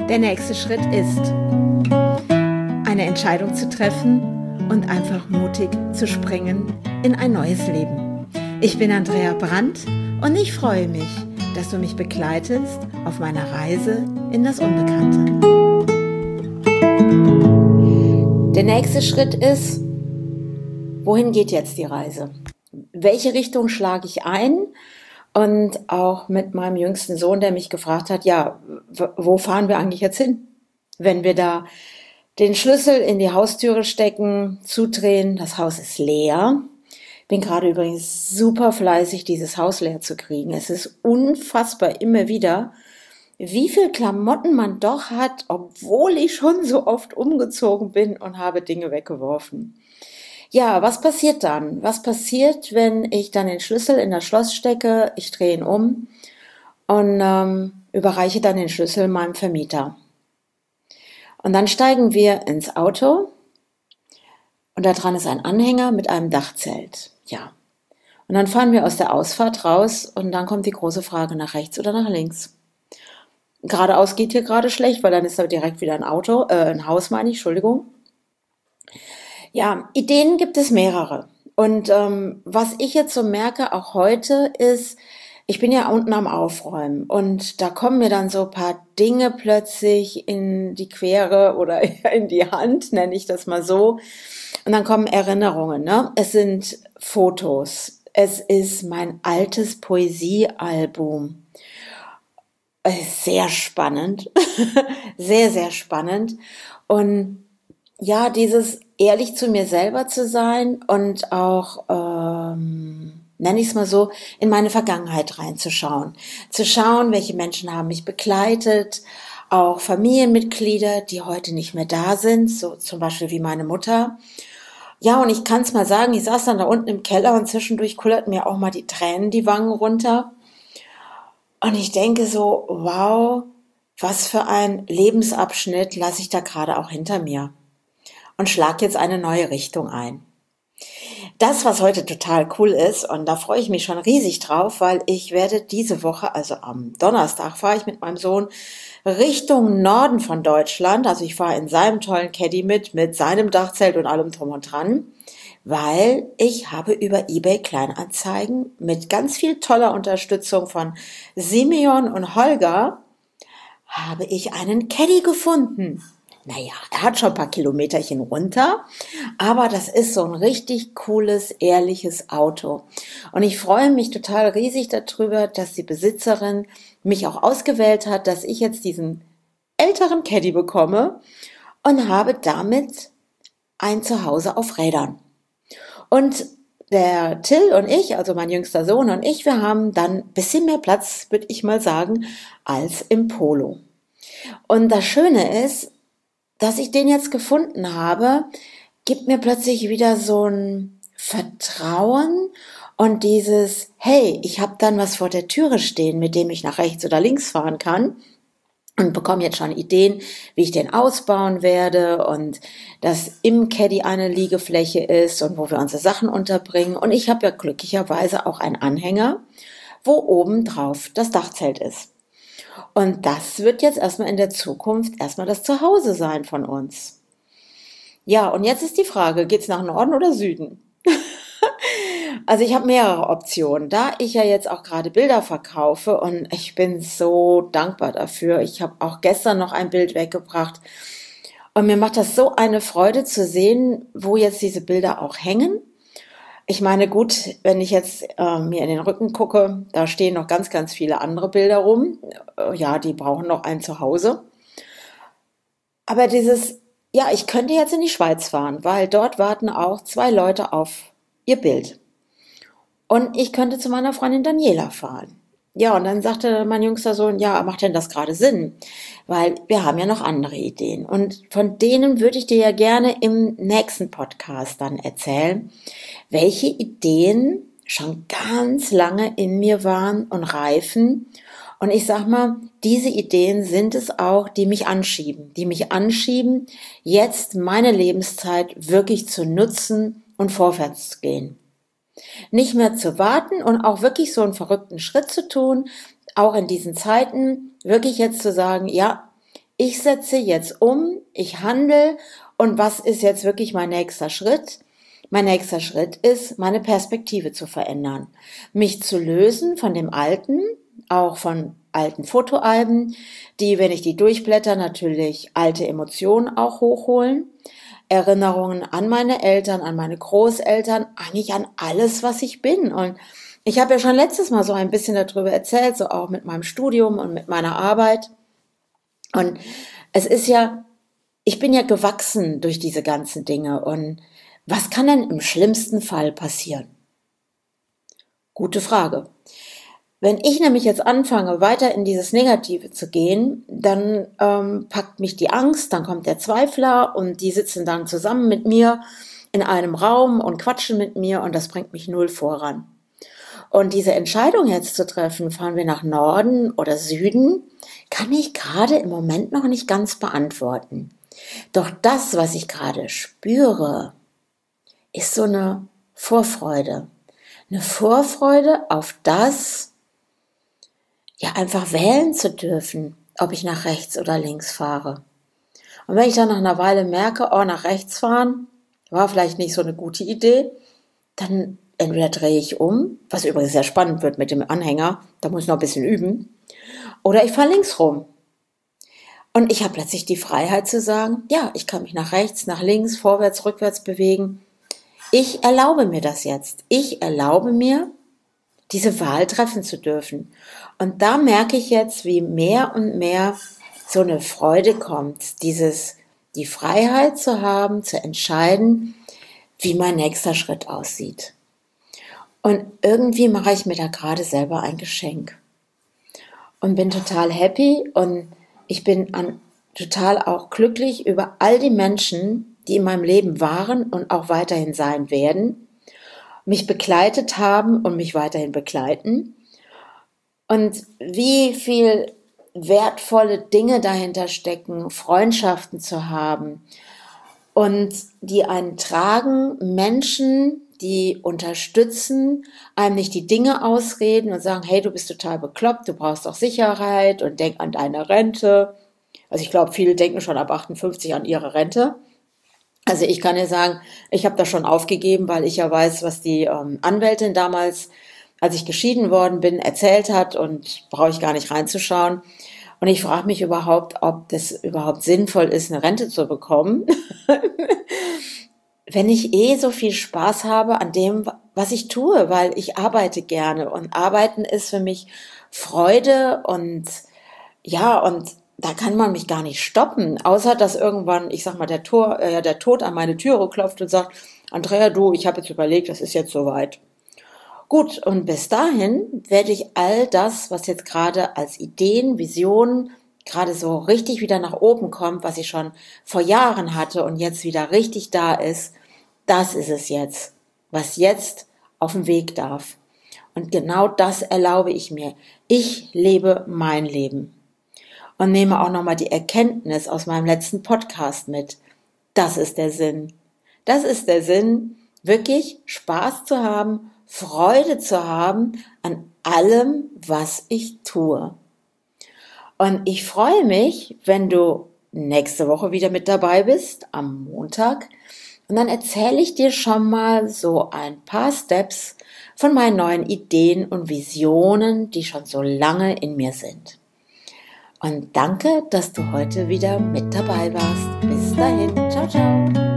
Der nächste Schritt ist, eine Entscheidung zu treffen und einfach mutig zu springen in ein neues Leben. Ich bin Andrea Brandt und ich freue mich, dass du mich begleitest auf meiner Reise in das Unbekannte. Der nächste Schritt ist, wohin geht jetzt die Reise? Welche Richtung schlage ich ein? Und auch mit meinem jüngsten Sohn, der mich gefragt hat, ja, wo fahren wir eigentlich jetzt hin? Wenn wir da den Schlüssel in die Haustüre stecken, zudrehen, das Haus ist leer. Bin gerade übrigens super fleißig, dieses Haus leer zu kriegen. Es ist unfassbar immer wieder, wie viel Klamotten man doch hat, obwohl ich schon so oft umgezogen bin und habe Dinge weggeworfen. Ja, was passiert dann? Was passiert, wenn ich dann den Schlüssel in das Schloss stecke, ich drehe ihn um und überreiche dann den Schlüssel meinem Vermieter. Und dann steigen wir ins Auto und da dran ist ein Anhänger mit einem Dachzelt. Ja. Und dann fahren wir aus der Ausfahrt raus und dann kommt die große Frage, nach rechts oder nach links. Geradeaus geht hier gerade schlecht, weil dann ist da direkt wieder ein Haus, Entschuldigung. Ja, Ideen gibt es mehrere. Und was ich jetzt so merke, auch heute, ist, ich bin ja unten am Aufräumen und da kommen mir dann so ein paar Dinge plötzlich in die Quere oder in die Hand, nenne ich das mal so. Und dann kommen Erinnerungen, ne? Es sind Fotos. Es ist mein altes Poesiealbum. Es ist sehr spannend. Sehr, sehr spannend. Und ja, dieses ehrlich zu mir selber zu sein und auch, nenne ich es mal so, in meine Vergangenheit reinzuschauen. Zu schauen, welche Menschen haben mich begleitet, auch Familienmitglieder, die heute nicht mehr da sind, so zum Beispiel wie meine Mutter. Ja, und ich kann es mal sagen, ich saß dann da unten im Keller und zwischendurch kullerten mir auch mal die Tränen die Wangen runter. Und ich denke so, wow, was für ein Lebensabschnitt lasse ich da gerade auch hinter mir. Und schlag jetzt eine neue Richtung ein. Das, was heute total cool ist, und da freue ich mich schon riesig drauf, weil ich werde diese Woche, also am Donnerstag, fahre ich mit meinem Sohn Richtung Norden von Deutschland. Also ich fahre in seinem tollen Caddy mit seinem Dachzelt und allem drum und dran, weil ich habe über eBay Kleinanzeigen mit ganz viel toller Unterstützung von Simeon und Holger habe ich einen Caddy gefunden. Naja, er hat schon ein paar Kilometerchen runter, aber das ist so ein richtig cooles, ehrliches Auto. Und ich freue mich total riesig darüber, dass die Besitzerin mich auch ausgewählt hat, dass ich jetzt diesen älteren Caddy bekomme und habe damit ein Zuhause auf Rädern. Und der Till und ich, also mein jüngster Sohn und ich, wir haben dann ein bisschen mehr Platz, würde ich mal sagen, als im Polo. Und das Schöne ist, dass ich den jetzt gefunden habe, gibt mir plötzlich wieder so ein Vertrauen und dieses, hey, ich habe dann was vor der Türe stehen, mit dem ich nach rechts oder links fahren kann und bekomme jetzt schon Ideen, wie ich den ausbauen werde und dass im Caddy eine Liegefläche ist und wo wir unsere Sachen unterbringen. Und ich habe ja glücklicherweise auch einen Anhänger, wo oben drauf das Dachzelt ist. Und das wird jetzt erstmal in der Zukunft erstmal das Zuhause sein von uns. Ja, und jetzt ist die Frage, geht's nach Norden oder Süden? Also ich habe mehrere Optionen, da ich ja jetzt auch gerade Bilder verkaufe und ich bin so dankbar dafür. Ich habe auch gestern noch ein Bild weggebracht und mir macht das so eine Freude zu sehen, wo jetzt diese Bilder auch hängen. Ich meine, gut, wenn ich jetzt mir in den Rücken gucke, da stehen noch ganz, ganz viele andere Bilder rum. Ja, die brauchen noch ein Zuhause. Aber ich könnte jetzt in die Schweiz fahren, weil dort warten auch 2 Leute auf ihr Bild. Und ich könnte zu meiner Freundin Daniela fahren. Ja, und dann sagte mein jüngster Sohn, ja, macht denn das gerade Sinn? Weil wir haben ja noch andere Ideen. Und von denen würde ich dir ja gerne im nächsten Podcast dann erzählen, welche Ideen schon ganz lange in mir waren und reifen. Und ich sag mal, diese Ideen sind es auch, die mich anschieben, jetzt meine Lebenszeit wirklich zu nutzen und vorwärts zu gehen. Nicht mehr zu warten und auch wirklich so einen verrückten Schritt zu tun, auch in diesen Zeiten wirklich jetzt zu sagen, ja, ich setze jetzt um, ich handle und was ist jetzt wirklich mein nächster Schritt? Mein nächster Schritt ist, meine Perspektive zu verändern, mich zu lösen von dem Alten, auch von alten Fotoalben, die, wenn ich die durchblätter, natürlich alte Emotionen auch hochholen, Erinnerungen an meine Eltern, an meine Großeltern, eigentlich an alles, was ich bin. Und ich habe ja schon letztes Mal so ein bisschen darüber erzählt, so auch mit meinem Studium und mit meiner Arbeit. Und es ist ja, ich bin ja gewachsen durch diese ganzen Dinge. Und was kann denn im schlimmsten Fall passieren? Gute Frage. Wenn ich nämlich jetzt anfange, weiter in dieses Negative zu gehen, dann packt mich die Angst, dann kommt der Zweifler und die sitzen dann zusammen mit mir in einem Raum und quatschen mit mir und das bringt mich null voran. Und diese Entscheidung jetzt zu treffen, fahren wir nach Norden oder Süden, kann ich gerade im Moment noch nicht ganz beantworten. Doch das, was ich gerade spüre, ist so eine Vorfreude. Eine Vorfreude auf das, ja, einfach wählen zu dürfen, ob ich nach rechts oder links fahre. Und wenn ich dann nach einer Weile merke, oh, nach rechts fahren war vielleicht nicht so eine gute Idee, dann entweder drehe ich um, was übrigens sehr spannend wird mit dem Anhänger, da muss ich noch ein bisschen üben, oder ich fahre links rum. Und ich habe plötzlich die Freiheit zu sagen, ja, ich kann mich nach rechts, nach links, vorwärts, rückwärts bewegen. Ich erlaube mir das jetzt. Ich erlaube mir, diese Wahl treffen zu dürfen. Und da merke ich jetzt, wie mehr und mehr so eine Freude kommt, die Freiheit zu haben, zu entscheiden, wie mein nächster Schritt aussieht. Und irgendwie mache ich mir da gerade selber ein Geschenk und bin total happy und ich bin total auch glücklich über all die Menschen, die in meinem Leben waren und auch weiterhin sein werden, mich begleitet haben und mich weiterhin begleiten und wie viel wertvolle Dinge dahinter stecken, Freundschaften zu haben und die einen tragen, Menschen, die unterstützen, einem nicht die Dinge ausreden und sagen, hey, du bist total bekloppt, du brauchst doch Sicherheit und denk an deine Rente. Also ich glaube, viele denken schon ab 58 an ihre Rente. Also ich kann dir sagen, ich habe das schon aufgegeben, weil ich ja weiß, was die Anwältin damals, als ich geschieden worden bin, erzählt hat und brauche ich gar nicht reinzuschauen. Und ich frage mich überhaupt, ob das überhaupt sinnvoll ist, eine Rente zu bekommen, wenn ich so viel Spaß habe an dem, was ich tue, weil ich arbeite gerne und Arbeiten ist für mich Freude und ja, und da kann man mich gar nicht stoppen, außer dass irgendwann, ich sag mal, der Tod an meine Türe klopft und sagt, Andrea, du, ich habe jetzt überlegt, das ist jetzt soweit. Gut, und bis dahin werde ich all das, was jetzt gerade als Ideen, Visionen, gerade so richtig wieder nach oben kommt, was ich schon vor Jahren hatte und jetzt wieder richtig da ist, das ist es jetzt, was jetzt auf dem Weg darf. Und genau das erlaube ich mir. Ich lebe mein Leben. Und nehme auch nochmal die Erkenntnis aus meinem letzten Podcast mit. Das ist der Sinn. Das ist der Sinn, wirklich Spaß zu haben, Freude zu haben an allem, was ich tue. Und ich freue mich, wenn du nächste Woche wieder mit dabei bist, am Montag. Und dann erzähle ich dir schon mal so ein paar Steps von meinen neuen Ideen und Visionen, die schon so lange in mir sind. Und danke, dass du heute wieder mit dabei warst. Bis dahin. Ciao, ciao.